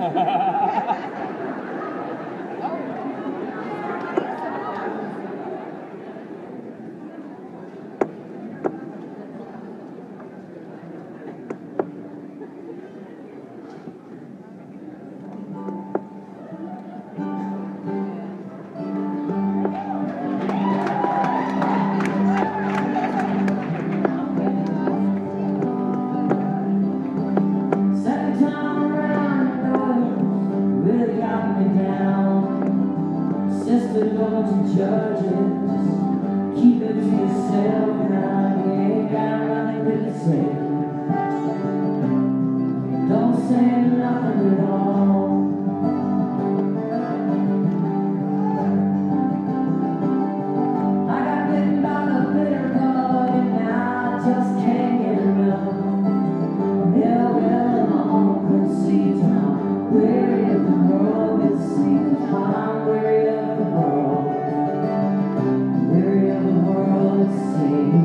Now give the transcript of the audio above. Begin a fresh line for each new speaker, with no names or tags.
Sister, don't you judge it. Just keep it to yourself now. You ain't got nothing to say. Don't say nothing at all. I got bitten by the bitter bug and now I just can't get enough. Yeah, well, I'm conceived. I'm weary of the world, it seems. I'm weary of the world. Weary of the world, it seems.